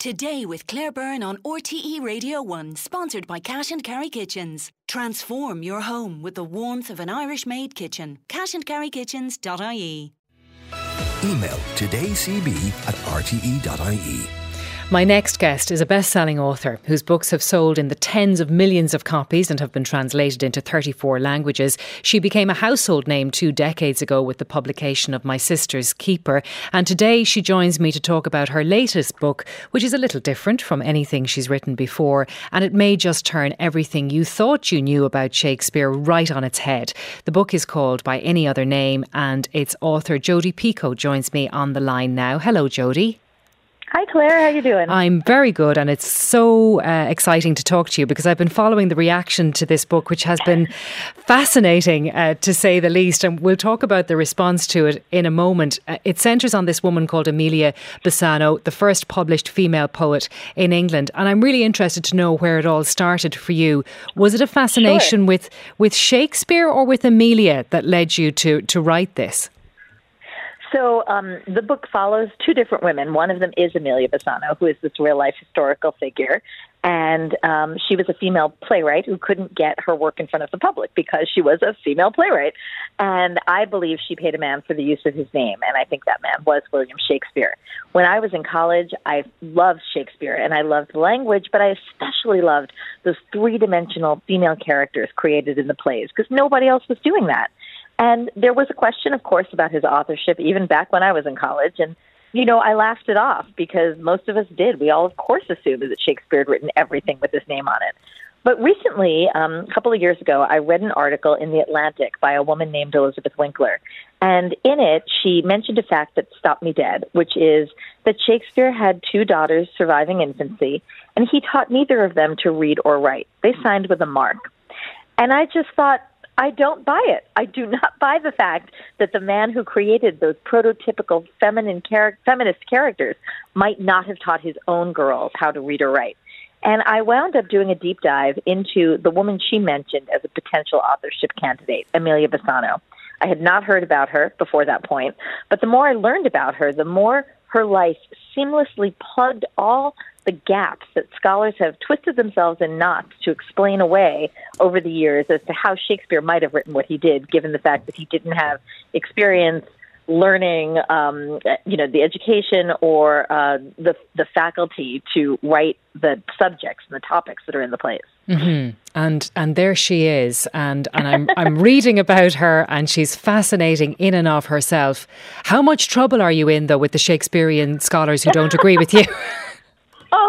Today with Claire Byrne on RTE Radio 1, sponsored by Cash and Carry Kitchens. Transform your home with the warmth of an Irish-made kitchen. cashandcarrykitchens.ie. Email todaycb@rte.ie. My next guest is a best-selling author whose books have sold in the tens of millions of copies and have been translated into 34 languages. She became a household name 2 decades ago with the publication of My Sister's Keeper. And today she joins me to talk about her latest book, which is a little different from anything she's written before. And it may just turn everything you thought you knew about Shakespeare right on its head. The book is called By Any Other Name, and its author Jodie Picoult joins me on the line now. Hello, Jodie. Hi Claire, how are you doing? I'm very good, and it's so exciting to talk to you because I've been following the reaction to this book, which has been fascinating to say the least, and we'll talk about the response to it in a moment. It centres on this woman called Emilia Bassano, the first published female poet in England, and I'm really interested to know where it all started for you. Was it a fascination with Shakespeare or with Emilia that led you to write this? So the book follows 2 different women. One of them is Emilia Bassano, who is this real-life historical figure. And she was a female playwright who couldn't get her work in front of the public because she was a female playwright. And I believe she paid a man for the use of his name, and I think that man was William Shakespeare. When I was in college, I loved Shakespeare, and I loved the language, but I especially loved those 3-dimensional female characters created in the plays because nobody else was doing that. And there was a question, of course, about his authorship, even back when I was in college. And, you know, I laughed it off because most of us did. We all, of course, assumed that Shakespeare had written everything with his name on it. But recently, a couple of years ago, I read an article in The Atlantic by a woman named Elizabeth Winkler. And in it, she mentioned a fact that stopped me dead, which is that Shakespeare had 2 daughters surviving infancy, and he taught neither of them to read or write. They signed with a mark. And I just thought, I don't buy it. I do not buy the fact that the man who created those prototypical feminist characters might not have taught his own girls how to read or write. And I wound up doing a deep dive into the woman she mentioned as a potential authorship candidate, Emilia Bassano. I had not heard about her before that point, but the more I learned about her, the more her life seamlessly plugged all the gaps that scholars have twisted themselves in knots to explain away over the years as to how Shakespeare might have written what he did, given the fact that he didn't have experience learning, the education or the faculty to write the subjects and the topics that are in the plays. Mm-hmm. And there she is, and I'm reading about her, and she's fascinating in and of herself. How much trouble are you in, though, with the Shakespearean scholars who don't agree with you? Oh,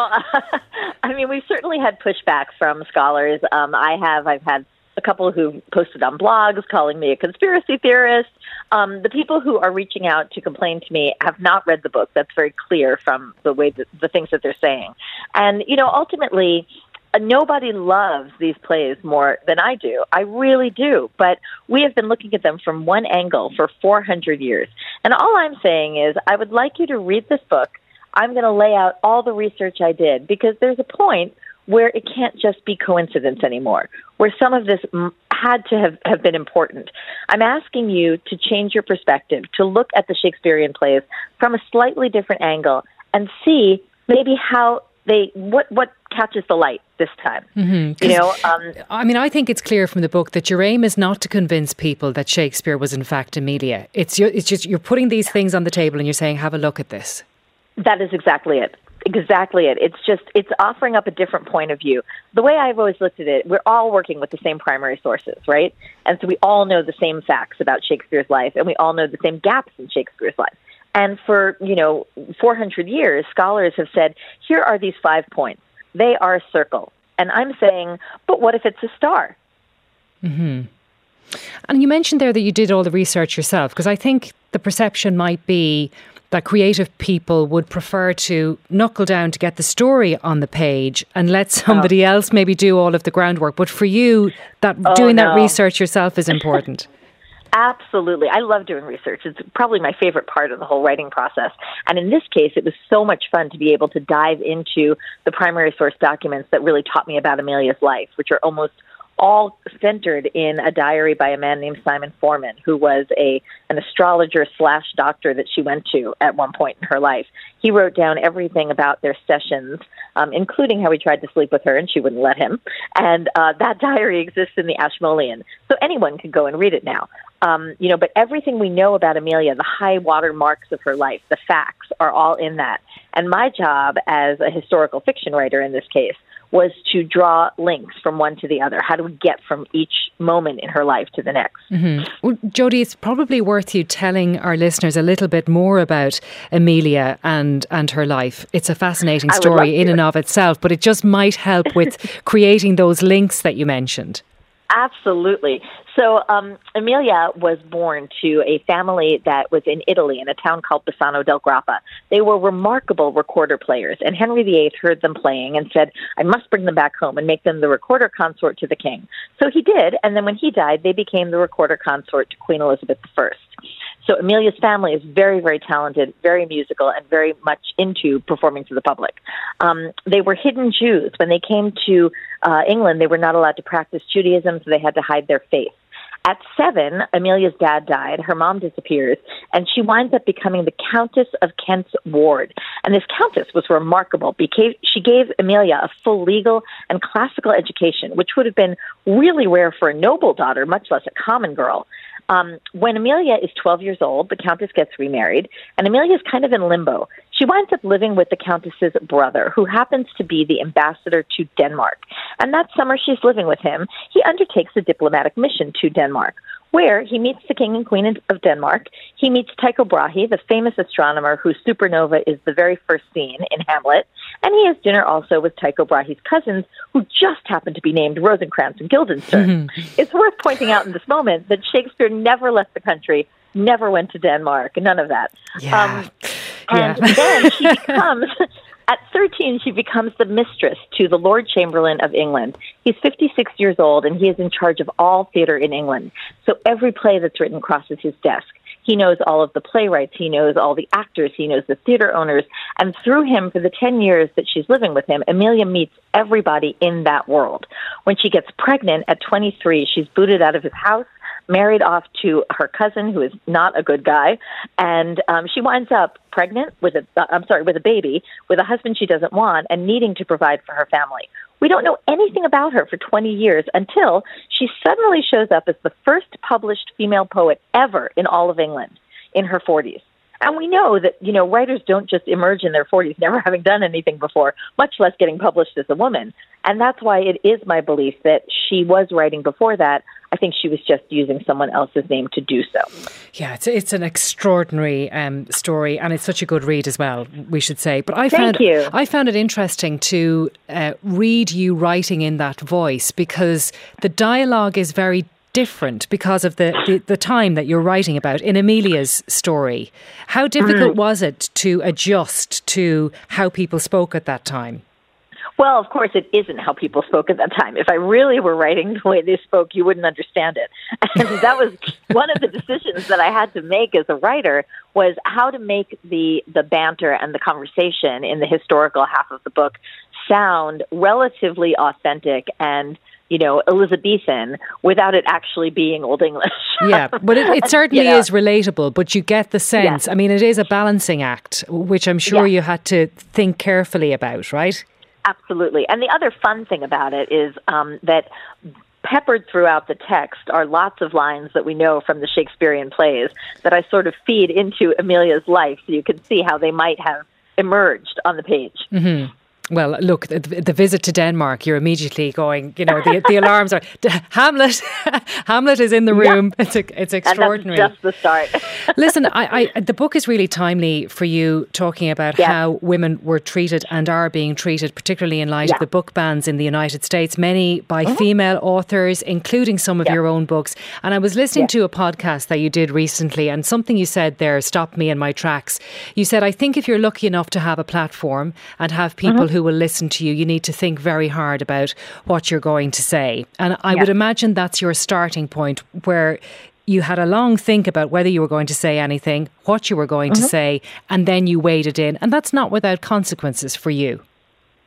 I mean, we've certainly had pushback from scholars. I've had a couple who posted on blogs calling me a conspiracy theorist. The people who are reaching out to complain to me have not read the book. That's very clear from the way that the things that they're saying. And, ultimately, nobody loves these plays more than I do. I really do. But we have been looking at them from one angle for 400 years. And all I'm saying is I would like you to read this book. I'm going to lay out all the research I did because there's a point where it can't just be coincidence anymore, where some of this had to have been important. I'm asking you to change your perspective, to look at the Shakespearean plays from a slightly different angle and see maybe how what catches the light this time. Mm-hmm. I think it's clear from the book that your aim is not to convince people that Shakespeare was in fact Emilia. It's just you're putting these things on the table and you're saying, have a look at this. That is exactly it. Exactly it. It's offering up a different point of view. The way I've always looked at it, we're all working with the same primary sources, right? And so we all know the same facts about Shakespeare's life, and we all know the same gaps in Shakespeare's life. And for, 400 years, scholars have said, here are these 5 points. They are a circle. And I'm saying, but what if it's a star? Mm-hmm. And you mentioned there that you did all the research yourself, because I think the perception might be that creative people would prefer to knuckle down to get the story on the page and let somebody else maybe do all of the groundwork. But for you, that research yourself is important. Absolutely. I love doing research. It's probably my favorite part of the whole writing process. And in this case, it was so much fun to be able to dive into the primary source documents that really taught me about Emilia's life, which are almost all centered in a diary by a man named Simon Foreman, who was an astrologer / doctor that she went to at one point in her life. He wrote down everything about their sessions, including how he tried to sleep with her and she wouldn't let him. And that diary exists in the Ashmolean. So anyone can go and read it now. But everything we know about Amelia, the high water marks of her life, the facts are all in that. And my job as a historical fiction writer in this case was to draw links from one to the other. How do we get from each moment in her life to the next? Mm-hmm. Well, Jody, it's probably worth you telling our listeners a little bit more about Amelia and her life. It's a fascinating story in and of itself, but it just might help with creating those links that you mentioned. Absolutely. So Amelia was born to a family that was in Italy in a town called Bassano del Grappa. They were remarkable recorder players, and Henry VIII heard them playing and said, I must bring them back home and make them the recorder consort to the king. So he did, and then when he died, they became the recorder consort to Queen Elizabeth I. So Amelia's family is very, very talented, very musical, and very much into performing to the public. They were hidden Jews. When they came to England, they were not allowed to practice Judaism, so they had to hide their faith. At 7, Amelia's dad died, her mom disappears, and she winds up becoming the Countess of Kent's ward. And this countess was remarkable because she gave Amelia a full legal and classical education, which would have been really rare for a noble daughter, much less a common girl. When Amelia is 12 years old, the Countess gets remarried, and Amelia is kind of in limbo. She winds up living with the Countess's brother, who happens to be the ambassador to Denmark. And that summer she's living with him, he undertakes a diplomatic mission to Denmark, where he meets the King and Queen of Denmark. He meets Tycho Brahe, the famous astronomer whose supernova is the very first scene in Hamlet. And he has dinner also with Tycho Brahe's cousins, who just happen to be named Rosencrantz and Guildenstern. Mm-hmm. It's worth pointing out in this moment that Shakespeare never left the country, never went to Denmark, none of that. Yeah. Then she becomes... At 13, she becomes the mistress to the Lord Chamberlain of England. He's 56 years old, and he is in charge of all theatre in England. So every play that's written crosses his desk. He knows all of the playwrights. He knows all the actors. He knows the theatre owners. And through him, for the 10 years that she's living with him, Amelia meets everybody in that world. When she gets pregnant at 23, she's booted out of his house, married off to her cousin, who is not a good guy, and she winds up pregnant with a baby, with a husband she doesn't want, and needing to provide for her family. We don't know anything about her for 20 years until she suddenly shows up as the first published female poet ever in all of England in her 40s. And we know that, writers don't just emerge in their 40s, never having done anything before, much less getting published as a woman. And that's why it is my belief that she was writing before that. I think she was just using someone else's name to do so. Yeah, it's an extraordinary story, and it's such a good read as well, we should say. But I found it interesting to read you writing in that voice, because the dialogue is very different because of the time that you're writing about in Amelia's story. How difficult was it to adjust to how people spoke at that time? Well, of course, it isn't how people spoke at that time. If I really were writing the way they spoke, you wouldn't understand it. And that was one of the decisions that I had to make as a writer, was how to make the banter and the conversation in the historical half of the book sound relatively authentic and Elizabethan without it actually being Old English. Yeah, but it certainly is relatable, but you get the sense. Yeah. I mean, it is a balancing act, which I'm sure you had to think carefully about, right? Absolutely. And the other fun thing about it is that peppered throughout the text are lots of lines that we know from the Shakespearean plays that I sort of feed into Amelia's life, so you can see how they might have emerged on the page. Mm-hmm. Well, look, the visit to Denmark, you're immediately going, the alarms are, Hamlet Hamlet is in the room. Yeah. It's extraordinary. And that's just the start. Listen, the book is really timely for you, talking about how women were treated and are being treated, particularly in light of the book bans in the United States, many by female authors, including some of your own books. And I was listening to a podcast that you did recently, and something you said there stopped me in my tracks. You said, I think if you're lucky enough to have a platform and have people who will listen to you, you need to think very hard about what you're going to say. And I would imagine that's your starting point, where you had a long think about whether you were going to say anything, what you were going to say, and then you weighed it in. And that's not without consequences for you.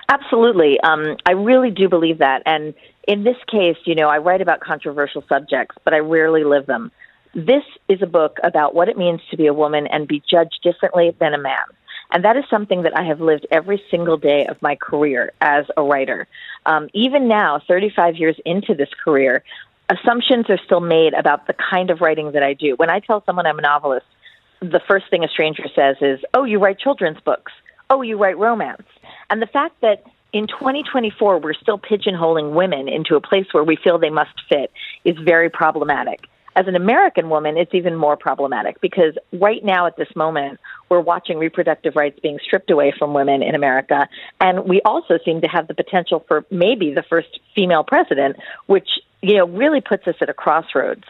Absolutely. I really do believe that. And in this case, I write about controversial subjects, but I rarely live them. This is a book about what it means to be a woman and be judged differently than a man. And that is something that I have lived every single day of my career as a writer. Even now, 35 years into this career, assumptions are still made about the kind of writing that I do. When I tell someone I'm a novelist, the first thing a stranger says is, "Oh, you write children's books. Oh, you write romance." And the fact that in 2024 we're still pigeonholing women into a place where we feel they must fit is very problematic. As an American woman, it's even more problematic because right now at this moment, we're watching reproductive rights being stripped away from women in America. And we also seem to have the potential for maybe the first female president, which, really puts us at a crossroads.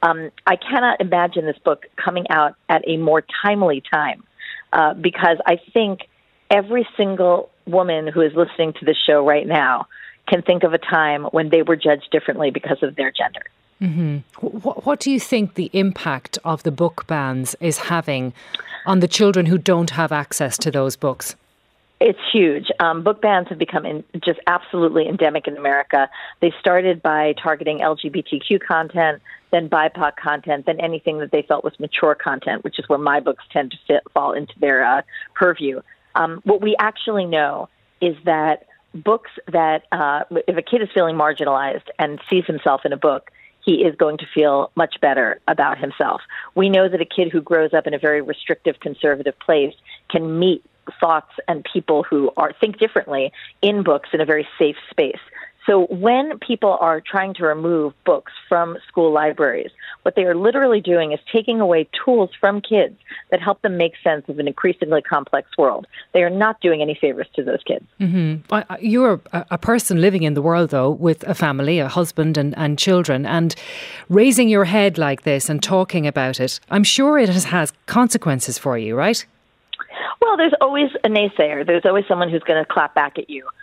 I cannot imagine this book coming out at a more timely time because I think every single woman who is listening to this show right now can think of a time when they were judged differently because of their gender. Mm-hmm. What do you think the impact of the book bans is having on the children who don't have access to those books? It's huge. Book bans have become just absolutely endemic in America. They started by targeting LGBTQ content, then BIPOC content, then anything that they felt was mature content, which is where my books tend to fall into their purview. What we actually know is that books that, if a kid is feeling marginalized and sees himself in a book, he is going to feel much better about himself. We know that a kid who grows up in a very restrictive, conservative place can meet thoughts and people who think differently in books in a very safe space. So when people are trying to remove books from school libraries, what they are literally doing is taking away tools from kids that help them make sense of an increasingly complex world. They are not doing any favors to those kids. Mm-hmm. You're a person living in the world, though, with a family, a husband and children, and raising your head like this and talking about it, I'm sure it has consequences for you, right? Well, there's always a naysayer. There's always someone who's going to clap back at you.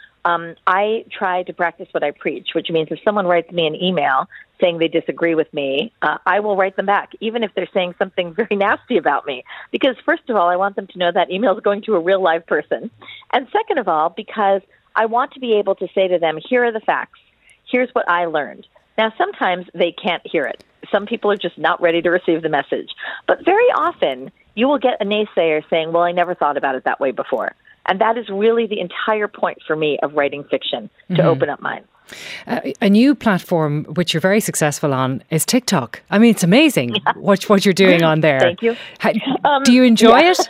I try to practice what I preach, which means if someone writes me an email saying they disagree with me, I will write them back, even if they're saying something very nasty about me. Because first of all, I want them to know that email is going to a real live person. And second of all, because I want to be able to say to them, here are the facts. Here's what I learned. Now, sometimes they can't hear it. Some people are just not ready to receive the message. But very often, you will get a naysayer saying, well, I never thought about it that way before. And that is really the entire point for me of writing fiction, to open up minds. A new platform which you're very successful on is TikTok. I mean, it's amazing what you're doing on there. Thank you. Do you enjoy it?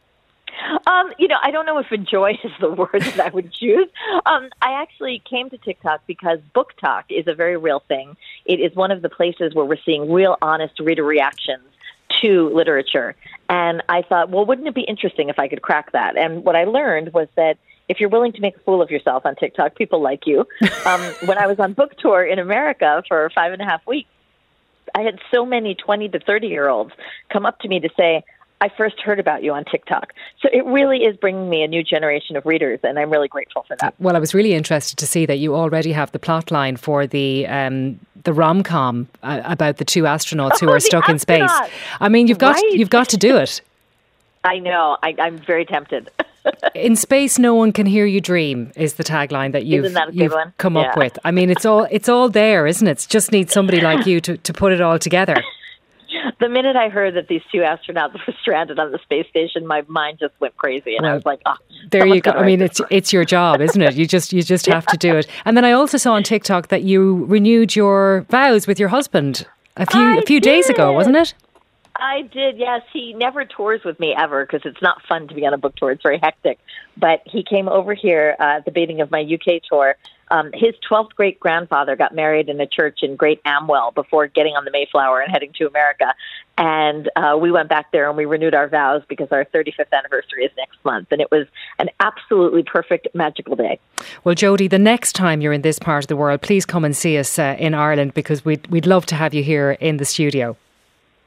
I don't know if enjoy is the word that I would choose. I actually came to TikTok because Book Talk is a very real thing. It is one of the places where we're seeing real, honest reader reactions to literature. And I thought, well, wouldn't it be interesting if I could crack that? And what I learned was that if you're willing to make a fool of yourself on TikTok, people like you. When I was on book tour in America for 5.5 weeks, I had so many 20 to 30-year-olds come up to me to say, I first heard about you on TikTok. So it really is bringing me a new generation of readers, and I'm really grateful for that. Well, I was really interested to see that you already have the plot line for the rom-com about the two astronauts who are stuck in space. I mean, you've got to do it. I know. I'm very tempted. In space, no one can hear you dream is the tagline that you've come up with. I mean, it's all there, isn't it? It just needs somebody like you to put it all together. The minute I heard that these two astronauts were stranded on the space station, my mind just went crazy, and I was like, there you go. I mean, it's your job, isn't it? You just have to do it. And then I also saw on TikTok that you renewed your vows with your husband a few days ago, wasn't it? I did, yes. He never tours with me ever because it's not fun to be on a book tour. It's very hectic. But he came over here at the beginning of my UK tour. His 12th great-grandfather got married in a church in Great Amwell before getting on the Mayflower and heading to America. And we went back there and we renewed our vows because our 35th anniversary is next month. And it was an absolutely perfect, magical day. Well, Jodie, the next time you're in this part of the world, please come and see us in Ireland because we'd love to have you here in the studio.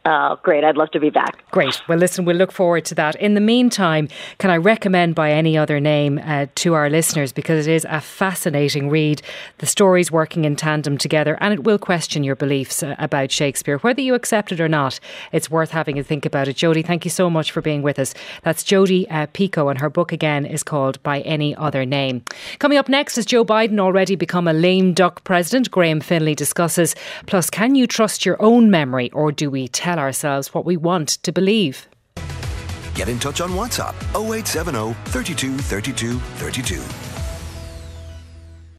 Great. I'd love to be back. Great. Well, listen, we'll look forward to that. In the meantime, can I recommend By Any Other Name to our listeners, because it is a fascinating read. The stories working in tandem together, and it will question your beliefs about Shakespeare. Whether you accept it or not, it's worth having a think about it. Jodie, thank you so much for being with us. That's Jodie Picoult, and her book again is called By Any Other Name. Coming up next, has Joe Biden already become a lame duck president? Graham Finlay discusses. Plus, can you trust your own memory, or do we tell ourselves what we want to believe? Get in touch on WhatsApp 0870 32 32 32.